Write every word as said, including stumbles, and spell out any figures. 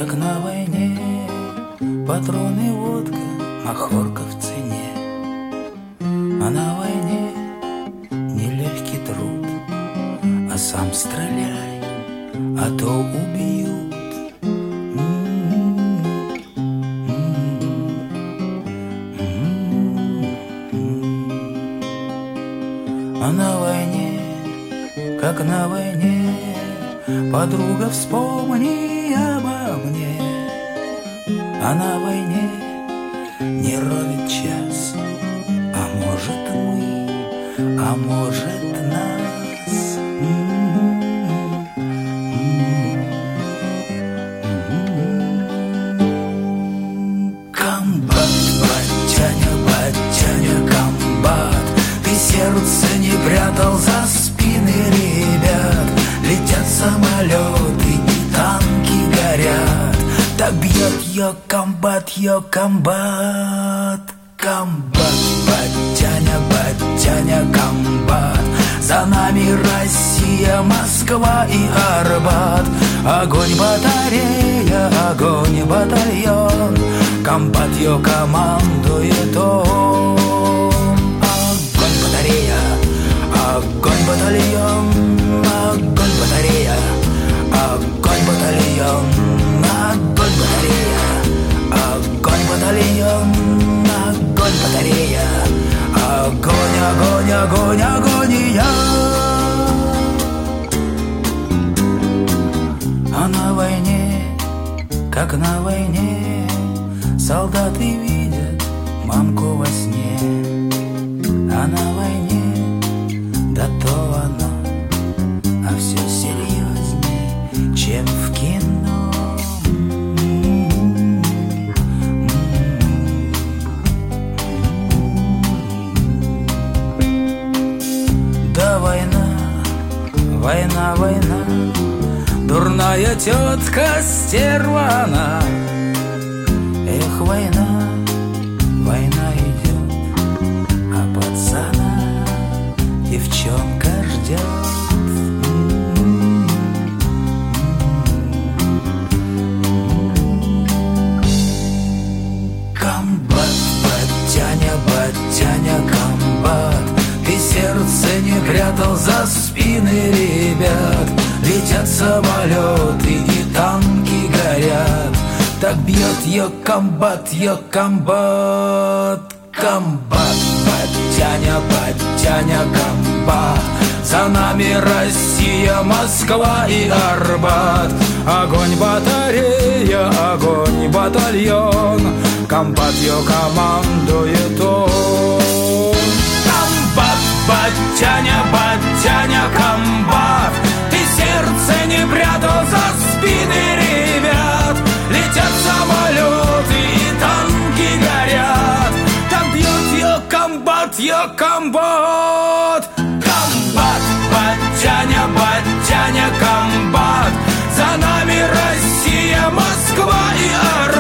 как на войне. Патроны, водка, махорка в цене. А на войне нелегкий труд. А сам стреляй, а то убьют. А на войне, как на войне, подруга, вспомни обо мне. А на войне не ровен час, а может мы, а может нас. Комбат, батяня, батяня, комбат, ты сердце не прятал за спины ребят. Летят самолеты и танки горят. Так бьет ее комбат, ее комбат. Комбат, батяня, батяня, комбат. За нами Россия, Москва и Арбат. Огонь батарея, огонь батальон. Комбат ее командует он. Огонь батарея, огонь батальон. Огонь батарея, огонь батальон. Огонь батарея, огонь батальон. Огонь батарея, огонь, огонь, огонь, агония. А на войне, как на войне, солдаты видят мамку во сне. А на войне, да то оно, а все серьезней, чем в кино. Да война, война, война, дурная тетка стерва она. Эх, война, война идет, а пацана девчонка ждет. Комбат, батяня, батяня, комбат, ты сердце не прятал за спины ребят. Летят самолеты и танки горят. Так бьет ее комбат, ее комбат. Комбат, батяня, батяня, комбат. За нами Россия, Москва и Арбат. Огонь батарея, огонь батальон. Комбат ее командует он. Комбат, батяня, батяня, комбат, ты сердце не прятал за спины ребят. Летят самолеты и танки горят. Так бьет ее комбат, ее комбат. Комбат, батяня, батяня, комбат. За нами Россия, Москва и Арбат.